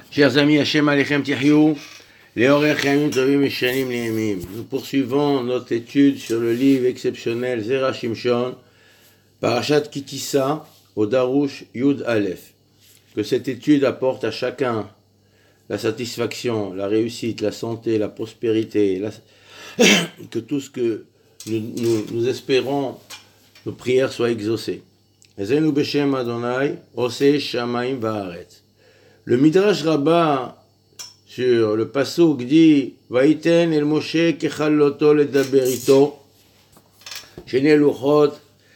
Chers amis, Hashem Alechem Tihyou, Leorech Yamim Tovim Meshanim Liemim. Nous poursuivons notre étude sur le livre exceptionnel Zera Shimshon, Parashat Kitissa, au Darush Yud Aleph. Que cette étude apporte à chacun la satisfaction, la réussite, la santé, la prospérité, que tout ce que nous espérons, nos prières soient exaucées. Ezenu Beshem Adonai, Oseh Shamaim Va'aretz. Le Midrash Rabbah sur le pasuk dit Vaïten el Moshe kechalloto ledaberito shene luchot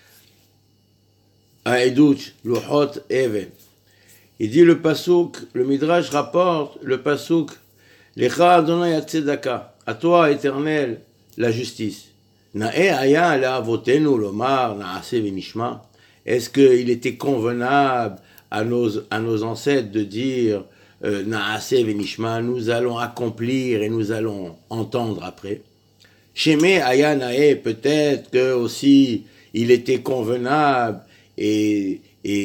aedut luchot even. Il dit le pasuk, le Midrash rapporte le pasuk Lecha Adonai Tzedaka, à toi éternel la justice. Na'e aya le'avotenu lomar na'aseh v'nishma. Est-ce qu'il était convenable à nos ancêtres de dire Naaseh v'nishma, nous allons accomplir et nous allons entendre après. Shemé aya nae, peut-être que aussi il était convenable et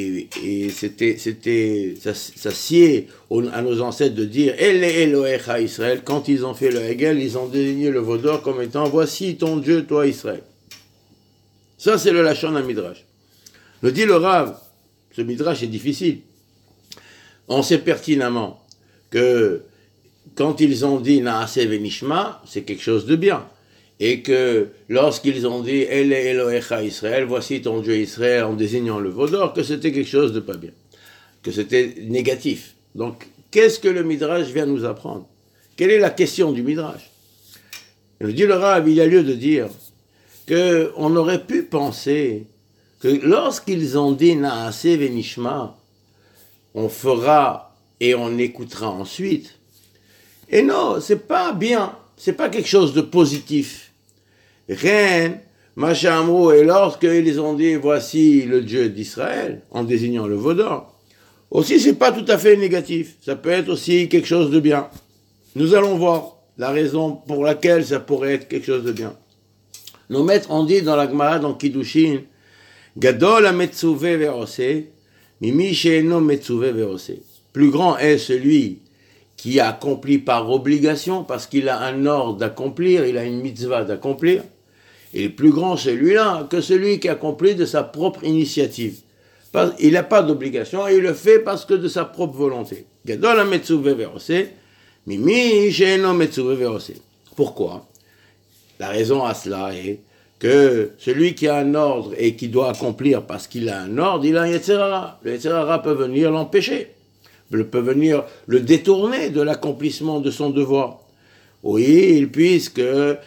ça sied à nos ancêtres de dire Elle Elohecha Israël. Quand ils ont fait le Hegel, ils ont désigné le Vaudor comme étant voici ton Dieu, toi Israël. Ça c'est le Lachon à Midrash. Le dit le Rav, ce Midrash est difficile. On sait pertinemment que quand ils ont dit Naaseh v'nishma, c'est quelque chose de bien. Et que lorsqu'ils ont dit El Elohecha Israël, voici ton Dieu Israël, en désignant le Vaudor, que c'était quelque chose de pas bien. Que c'était négatif. Donc, qu'est-ce que le Midrash vient nous apprendre? Quelle est la question du Midrash? Il dit le Rav, il y a lieu de dire qu'on aurait pu penser que lorsqu'ils ont dit Naaseh v'nishma, on fera et on écoutera ensuite. Et non, c'est pas bien, c'est pas quelque chose de positif. Ren, Machamrou, et lorsqu'ils ont dit voici le Dieu d'Israël, en désignant le Vaudor, aussi c'est pas tout à fait négatif, ça peut être aussi quelque chose de bien. Nous allons voir la raison pour laquelle ça pourrait être quelque chose de bien. Nos maîtres ont dit dans la Gemara, dans Kiddushin, Gadol ha-metzuvé ve'oseh, mimi she'eno metzuvé ve'oseh. Plus grand est celui qui a accompli par obligation, parce qu'il a un ordre d'accomplir, il a une mitzvah d'accomplir. Et plus grand celui-là que celui qui accomplit de sa propre initiative. Il n'a pas d'obligation et il le fait parce que de sa propre volonté. Gadol ha-metzuvé ve'oseh, mimi she'eno metzuvé ve'oseh. Pourquoi? La raison à cela est que celui qui a un ordre et qui doit accomplir parce qu'il a un ordre, il a un Yetzer Hara. Le Yetzer Hara peut venir l'empêcher, peut venir le détourner de l'accomplissement de son devoir. Oui, puisque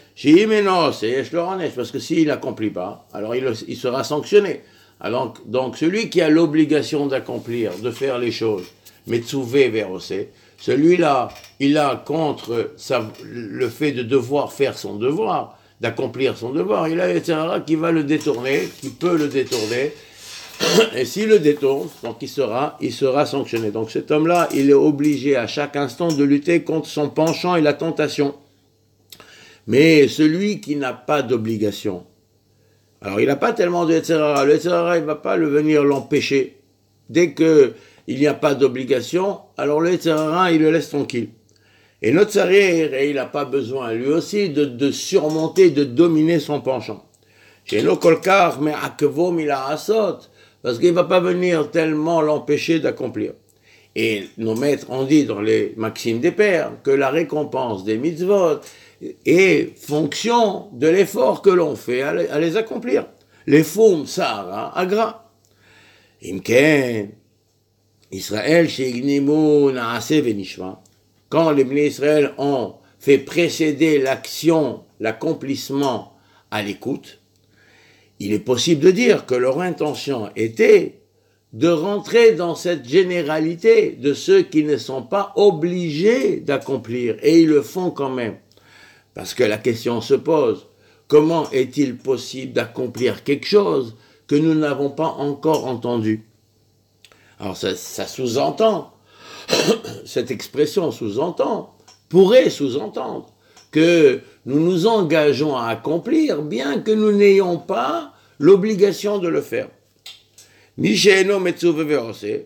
parce que s'il n'accomplit pas, alors il sera sanctionné. Alors, donc celui qui a l'obligation d'accomplir, de faire les choses, Metzuvé ve'oseh, celui-là, il a contre le fait de devoir faire son devoir, d'accomplir son devoir, il a etc. qui va le détourner, qui peut le détourner, et s'il le détourne, donc il sera sanctionné. Donc cet homme-là, il est obligé à chaque instant de lutter contre son penchant et la tentation. Mais celui qui n'a pas d'obligation, alors il n'a pas tellement de etc. Le etc. il ne va pas venir l'empêcher. Dès qu'il n'y a pas d'obligation, alors le etc. il le laisse tranquille. Et notre Tzarir, il n'a pas besoin, lui aussi, de surmonter, de dominer son penchant. Chez nos kolkar, mais akevo mila asot, parce qu'il ne va pas venir tellement l'empêcher d'accomplir. Et nos maîtres ont dit dans les maximes des pères que la récompense des mitzvot est fonction de l'effort que l'on fait à les accomplir. Les foum, sara, agra. Imken, Israël, sheignimu naaseh v'nishma. Quand les Bnei Israël ont fait précéder l'action, l'accomplissement à l'écoute, il est possible de dire que leur intention était de rentrer dans cette généralité de ceux qui ne sont pas obligés d'accomplir, et ils le font quand même. Parce que la question se pose, comment est-il possible d'accomplir quelque chose que nous n'avons pas encore entendu? Alors ça sous-entend, cette expression pourrait sous-entendre que nous nous engageons à accomplir, bien que nous n'ayons pas l'obligation de le faire. Mishéno metzuvé ve'oseh,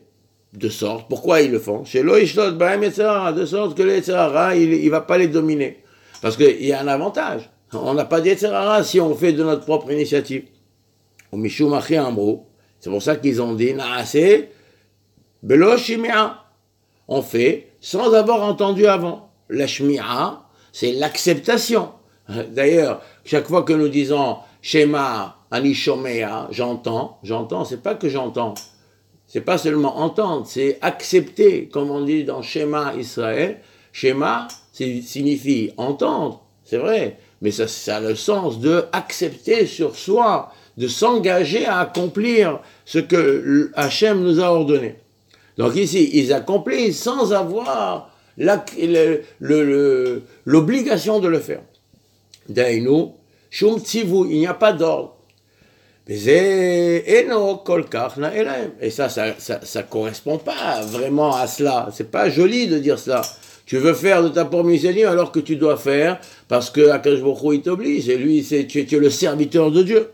De sorte, pourquoi ils le font? Chez Loishlot, de sorte que le Yetzer Hara, il ne va pas les dominer. Parce qu'il y a un avantage. On n'a pas de Yetzer Hara si on fait de notre propre initiative. Au Mishum Achi Amru, c'est pour ça qu'ils ont dit Naase Belo Shimi'a. On fait sans avoir entendu avant. La Shmi'a, c'est l'acceptation. D'ailleurs, chaque fois que nous disons Shema, Ani Shomea, j'entends, c'est pas que j'entends. C'est pas seulement entendre, c'est accepter, comme on dit dans Shema Israël. Shema signifie entendre, c'est vrai, mais ça a le sens de accepter sur soi, de s'engager à accomplir ce que Hachem nous a ordonné. Donc ici, ils accomplissent sans avoir l'obligation de le faire. Dainu, Shum Tzivu, il n'y a pas d'ordre. Et ça correspond pas vraiment à cela. C'est pas joli de dire cela. Tu veux faire de ta propre initiative alors que tu dois faire parce que Akadosh Baruch Hu il t'oblige. Et lui, tu es le serviteur de Dieu.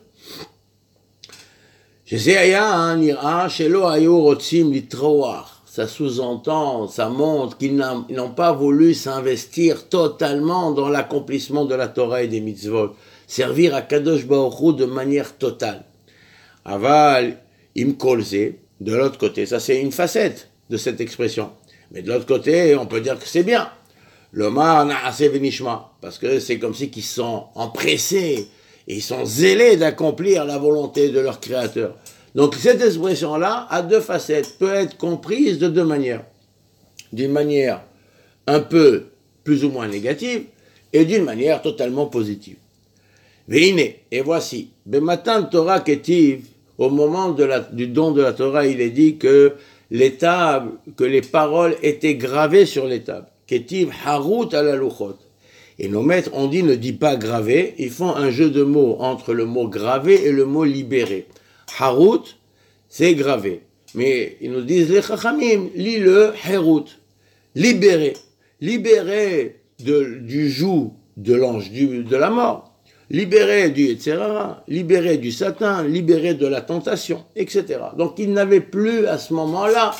Ça sous-entend, ça montre qu'ils n'ont pas voulu s'investir totalement dans l'accomplissement de la Torah et des mitzvot. Servir à Kadosh Baruch Hu de manière totale. Aval im kolze, de l'autre côté, ça c'est une facette de cette expression. Mais de l'autre côté, on peut dire que c'est bien. L'omar na'aseh v'nishma, parce que c'est comme si qu'ils sont empressés et ils sont zélés d'accomplir la volonté de leur Créateur. Donc cette expression-là a deux facettes, peut être comprise de deux manières. D'une manière un peu plus ou moins négative et d'une manière totalement positive. Veine, et voici, Bematan Torah Ketiv, au moment du don de la Torah, il est dit que les paroles étaient gravées sur les tables. Ketiv Harut ala luchot. Et nos maîtres ont dit ne dit pas gravé, ils font un jeu de mots entre le mot gravé et le mot libéré. Harut, c'est gravé. Mais ils nous disent les Chachamim, lis-le Herut, libéré. Libéré du joug de l'ange de la mort. Libéré du Yetzer Hara, libéré du Satan, libéré de la tentation, etc. Donc il n'avait plus à ce moment-là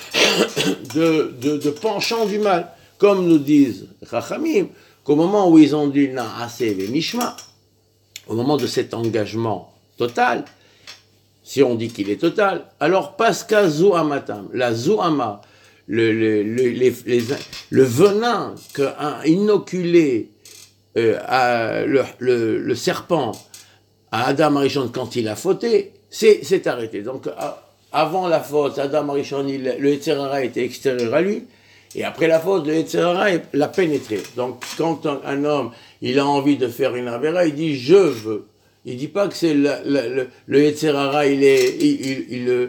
de penchant du mal. Comme nous disent Chachamim, qu'au moment où ils ont dit Na'aseh v'nishma, au moment de cet engagement total, si on dit qu'il est total, alors Pascha Zuhamatam, la Zuhama, le venin qu'a inoculé le serpent à Adam Arishon quand il a fauté, c'est arrêté. Donc avant la faute, Adam Arishon, le Yetzer Hara était extérieur à lui, et après la faute, le Yetzer Hara l'a pénétré. Donc quand un homme il a envie de faire une avéra, il dit je veux. Il dit pas que c'est le Yetzer Hara, il est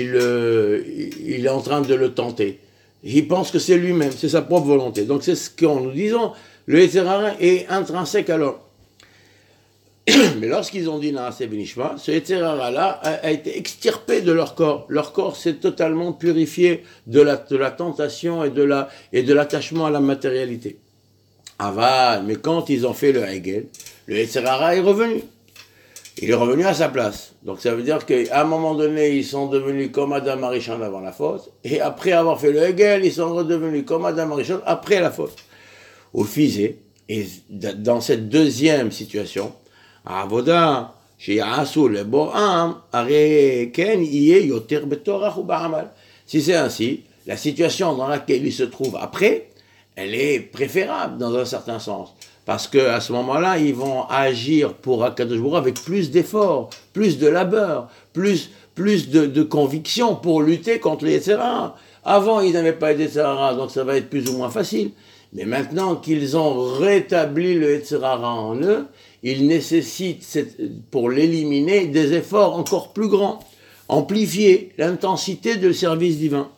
en train de le tenter. Il pense que c'est lui-même, c'est sa propre volonté. Donc c'est ce qu'on nous disons. Le Yetzer Hara est intrinsèque à l'homme. Mais lorsqu'ils ont dit Naaseh v'nishma, ce Yetzer Hara-là a été extirpé de leur corps. Leur corps s'est totalement purifié de la tentation et de l'attachement à la matérialité. Aval, mais quand ils ont fait le Hegel, le Yetzer Hara est revenu. Il est revenu à sa place. Donc ça veut dire qu'à un moment donné, ils sont devenus comme Adam Arishon avant la faute, et après avoir fait le Hegel, ils sont redevenus comme Adam Arishon après la faute. Au Fizé, et dans cette deuxième situation, à Avoda, chez Asul le Boram, Areken Iye Yoter Betorach ou Ba'amal. Si c'est ainsi, la situation dans laquelle il se trouve après, elle est préférable dans un certain sens. Parce qu'à ce moment-là, ils vont agir pour Akadosh Baruch Hu avec plus d'efforts, plus de labeur, plus de conviction pour lutter contre les Yetzer Hara. Avant, ils n'avaient pas de Yetzer Hara, donc ça va être plus ou moins facile. Mais maintenant qu'ils ont rétabli le Yetzer Hara en eux, ils nécessitent, pour l'éliminer, des efforts encore plus grands, amplifier l'intensité du service divin.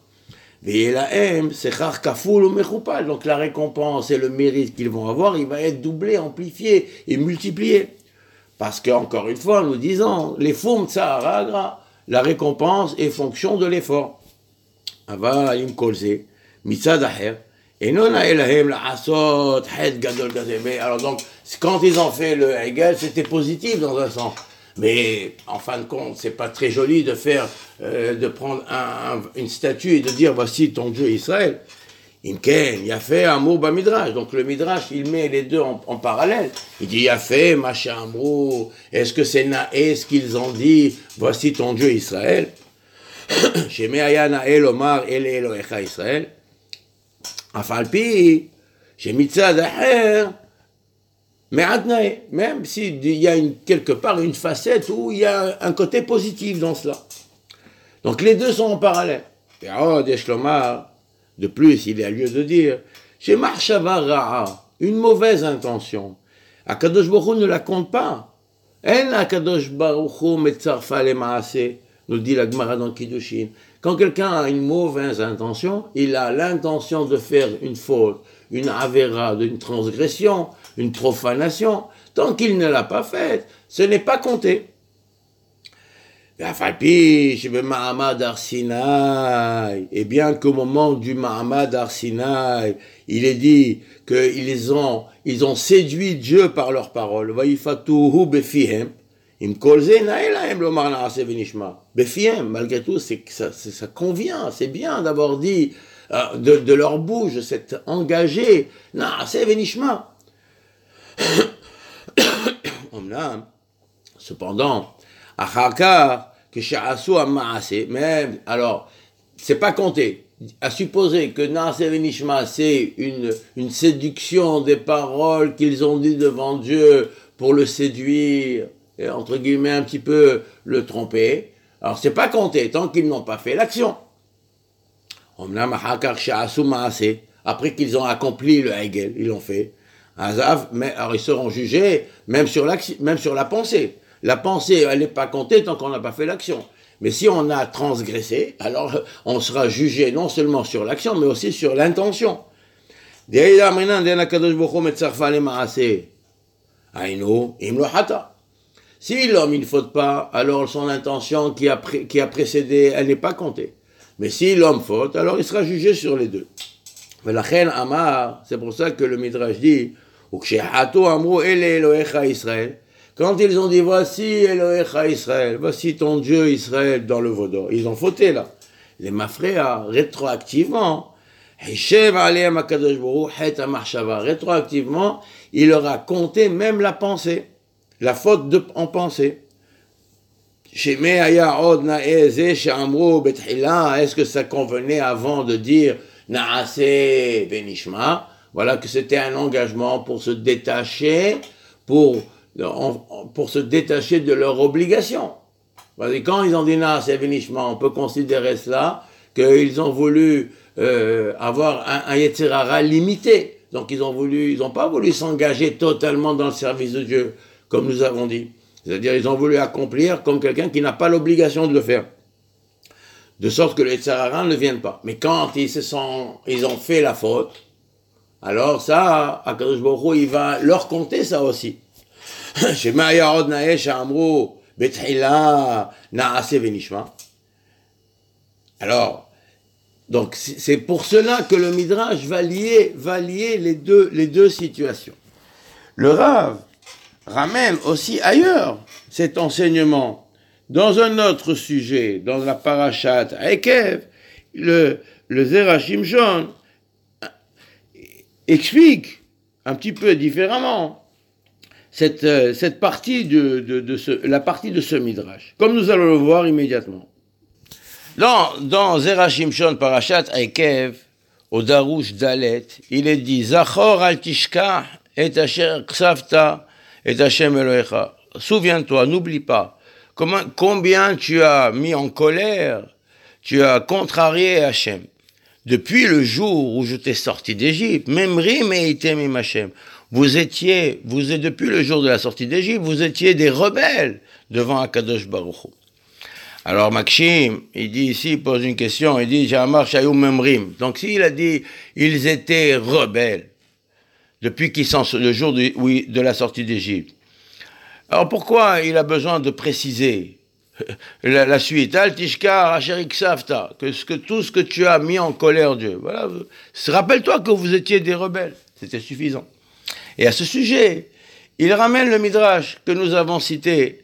Donc la récompense et le mérite qu'ils vont avoir, il va être doublé, amplifié et multiplié. Parce qu'encore une fois, nous disons, les foum tsahara, la récompense est fonction de l'effort. Ava im kolze, mitzad aher, et non elahem la asot, het gadol gazebe. Alors donc, quand ils ont fait le Hegel, c'était positif dans un sens. Mais en fin de compte, c'est pas très joli de faire, de prendre une statue et de dire voici ton Dieu Israël. Imken, Yafé, Amrou, Midrash. Donc le Midrash, il met les deux en parallèle. Il dit Yafé, Macha Amrou. Est-ce que c'est Naé ce qu'ils ont dit voici ton Dieu Israël? Shemeaya Naé Omar, El Elohecha Israël. Afalpi, Shemitzad Aher. Mais même s'il y a quelque part une facette où il y a un côté positif dans cela. Donc les deux sont en parallèle. Et de plus, il y a lieu de dire, chez Marshava Ra'a, une mauvaise intention. Akadosh Baruch Hu ne la compte pas. En Akadosh Baruch Hu metzarfa le maase, nous dit la Gemara dans Kiddushin. Quand quelqu'un a une mauvaise intention, il a l'intention de faire une faute, une avéra, une transgression, une profanation. Tant qu'il ne l'a pas faite, ce n'est pas compté. Et bien qu'au moment du Mahamad Arsinaï, il est dit qu'ils ont séduit Dieu par leurs paroles. Malgré tout, ça convient, c'est bien d'avoir dit de leur bouche, c'est engagé. Cependant, même, alors, c'est pas compté. À supposer que Naase Venishma, c'est une séduction des paroles qu'ils ont dit devant Dieu pour le séduire, et entre guillemets un petit peu le tromper. Alors, c'est pas compté tant qu'ils n'ont pas fait l'action. Après qu'ils ont accompli le Hegel, ils l'ont fait. Mais alors ils seront jugés même sur la pensée. La pensée, elle n'est pas comptée tant qu'on n'a pas fait l'action. Mais si on a transgressé, alors on sera jugé non seulement sur l'action, mais aussi sur l'intention. Si l'homme il ne faute pas, alors son intention qui a précédé, elle n'est pas comptée. Mais si l'homme faute, alors il sera jugé sur les deux. Mais la reine Amar, c'est pour ça que le Midrash dit, quand ils ont dit voici Elohecha Israël, voici ton Dieu Israël dans le Vaudor, ils ont fauté là. Les Mafréa, rétroactivement, il leur a compté même la pensée, la faute en pensée. Est-ce que ça convenait avant de dire Naase Benishma? Voilà que c'était un engagement pour se détacher, pour se détacher de leur obligation. Quand ils ont dit Naase Benishma, on peut considérer cela qu'ils ont voulu avoir un Yetzer Hara limité. Donc ils n'ont pas voulu s'engager totalement dans le service de Dieu, comme nous avons dit. C'est-à-dire ils ont voulu accomplir comme quelqu'un qui n'a pas l'obligation de le faire. De sorte que les Yetzer Hara ne viennent pas. Mais quand ils ont fait la faute, alors ça, Akadosh Baruch Hu, il va leur compter ça aussi. Alors, donc c'est pour cela que le Midrash va lier les deux situations. Le Rav ramène aussi ailleurs cet enseignement dans un autre sujet, dans la parashat Ekev, le Zera Shimshon explique un petit peu différemment cette partie la partie de ce Midrash, comme nous allons le voir immédiatement. Dans Zera Shimshon Parashat Ekev, au Darush Dalet, il est dit Zachor al tishkach et asher ksavta et Hashem Elohecha. Souviens-toi, n'oublie pas combien tu as mis en colère, tu as contrarié Hashem. Depuis le jour où je t'ai sorti d'Égypte, Memri meitem im Hashem. Depuis le jour de la sortie d'Égypte, vous étiez des rebelles devant Akadosh Baruch Hu. Alors Makshim, il dit ici, il pose une question, il dit Jamar Shayou Memrim. Donc s'il a dit ils étaient rebelles depuis le jour de la sortie d'Égypte. Alors pourquoi il a besoin de préciser la suite, Al Tishkar Asherik Savta, que tout ce que tu as mis en colère Dieu. Voilà. Rappelle-toi que vous étiez des rebelles. C'était suffisant. Et à ce sujet, il ramène le Midrash que nous avons cité,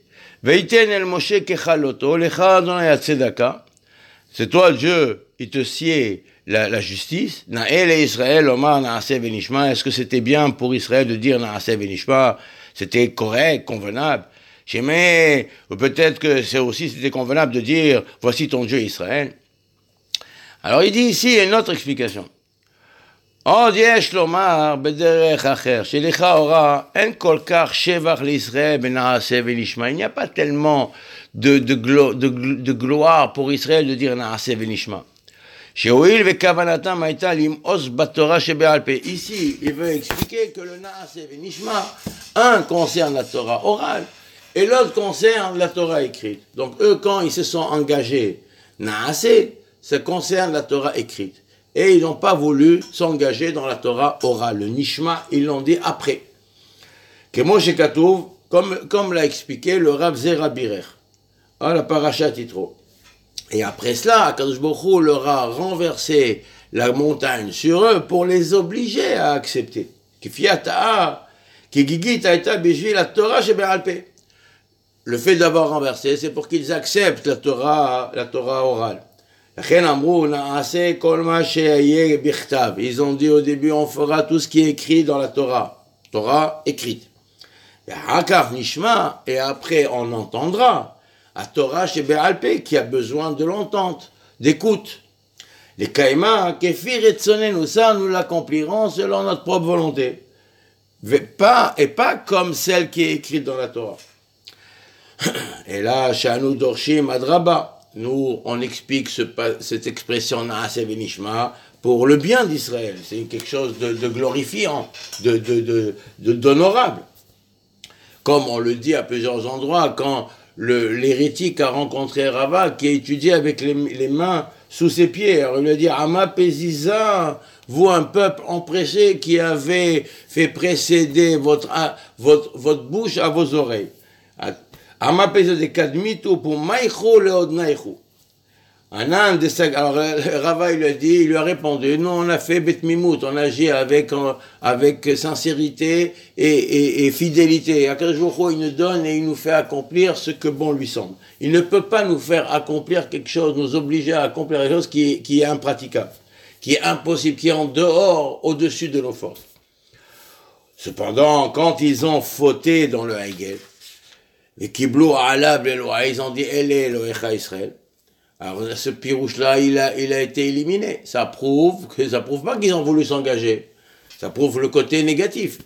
Veiten el Moshe kechaloto, lecha Adonai atzedaka. C'est toi, Dieu, il te sied la justice. Na'el et Israël, Omar Naase Venishma. Est-ce que c'était bien pour Israël de dire Naase Venishma? C'était correct, convenable. Mais peut-être que c'était convenable de dire voici ton Dieu Israël. Alors il dit ici, il y a une autre explication. עוד יש לומר בדרך אחר, שלכאורה אין כל כך שבח לישראל בנעשה ונשמע. Il n'y a pas tellement de gloire pour Israël de dire נעשה ונשמע. שהואיל וכוונתם הייתה למאוס בתורה שבעל פה. Ici, il veut expliquer que le נעשה ונשמע, un concerne la Torah orale et l'autre concerne la Torah écrite. Donc eux, quand ils se sont engagés נעשה, ça concerne la Torah écrite. Et ils n'ont pas voulu s'engager dans la Torah orale. Le Nishma, ils l'ont dit après. Kemoshe Katouv, comme l'a expliqué le Rav Zera Birer, à la Parashat Yitro. Et après cela, Akadosh Baruch Hu leur a renversé la montagne sur eux pour les obliger à accepter. Kifiata'a, Kigigit Aïta Bijvi la Torah Shebe'al Peh. Le fait d'avoir renversé, c'est pour qu'ils acceptent la Torah orale. Ils ont dit au début, on fera tout ce qui est écrit dans la Torah écrite. Et après on entendra la Torah chez Be'al Peh qui a besoin de l'entente, d'écoute. Les Kaïma, Kefir et Tsonenu, ça nous l'accomplirons selon notre propre volonté. Et pas comme celle qui est écrite dans la Torah. Et là, Shanu Dorshim Adraba. Nous, on explique cette expression Naase Venishma pour le bien d'Israël. C'est quelque chose de glorifiant, d'honorable. Comme on le dit à plusieurs endroits, quand l'hérétique a rencontré Rava, qui a étudié avec les mains sous ses pieds. Alors il lui a dit, Ama Péziza, vous un peuple empressé qui avait fait précéder votre bouche à vos oreilles. Alors Rava il lui a répondu, nous on a fait Bet Mimout, on agit avec sincérité et fidélité. Akadosh Baruch Hu, il nous donne et il nous fait accomplir ce que bon lui semble. Il ne peut pas nous faire accomplir quelque chose, nous obliger à accomplir quelque chose qui est impraticable, qui est impossible, qui est en dehors, au-dessus de nos forces. Cependant, quand ils ont fauté dans le Hegel, les Kiblou Alab Eloah, ils ont dit Elle est Elohecha Israël. Alors ce pirouche-là, il a été éliminé. Ça prouve pas qu'ils ont voulu s'engager. Ça prouve le côté négatif.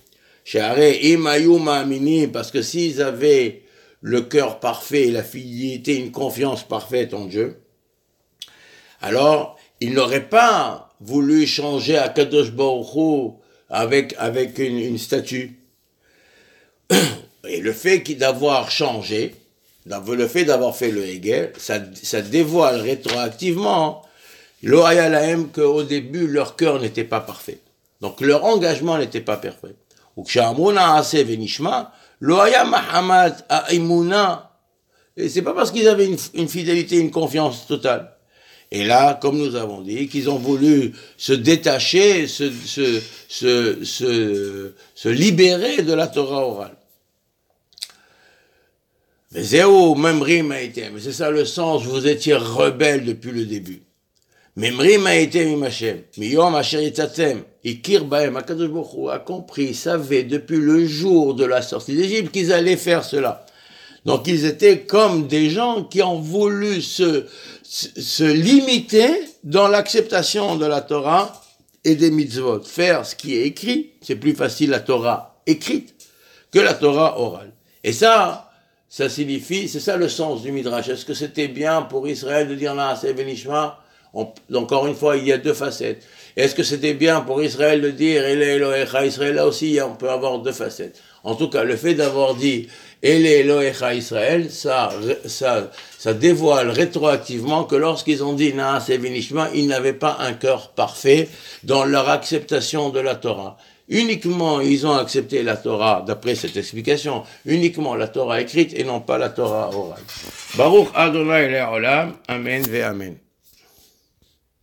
Parce que s'ils avaient le cœur parfait, la fidélité, une confiance parfaite en Dieu, alors ils n'auraient pas voulu changer à Kadosh Baruch Hu avec une statue. Et le fait d'avoir changé, le fait d'avoir fait le Hegel, ça dévoile rétroactivement l'Ohaya Lahem qu'au début leur cœur n'était pas parfait. Donc leur engagement n'était pas parfait. Ou Kshamuna Ase Venishma, l'Ohaya Mahamad Aimuna. Et c'est pas parce qu'ils avaient une fidélité, une confiance totale. Et là, comme nous avons dit, qu'ils ont voulu se détacher, se libérer de la Torah orale. Mais c'est ça le sens, vous étiez rebelles depuis le début. Memrim a été Mimachem, Miyom Asher Yitzatem, Ikir Bahem, Akadosh Baruch Hu a compris, savait depuis le jour de la sortie d'Égypte qu'ils allaient faire cela. Donc ils étaient comme des gens qui ont voulu se limiter dans l'acceptation de la Torah et des mitzvot. Faire ce qui est écrit, c'est plus facile la Torah écrite que la Torah orale. Et ça signifie, c'est ça le sens du Midrash. Est-ce que c'était bien pour Israël de dire Naase Venishma? Encore une fois, il y a deux facettes. Est-ce que c'était bien pour Israël de dire Elle est Elohecha Israël? Là aussi, on peut avoir deux facettes. En tout cas, le fait d'avoir dit Elle est Elohecha Israël, ça dévoile rétroactivement que lorsqu'ils ont dit Naase Venishma, ils n'avaient pas un cœur parfait dans leur acceptation de la Torah. Uniquement, ils ont accepté la Torah, d'après cette explication, uniquement la Torah écrite et non pas la Torah orale. Baruch Adonai Le'olam, Amen ve Amen.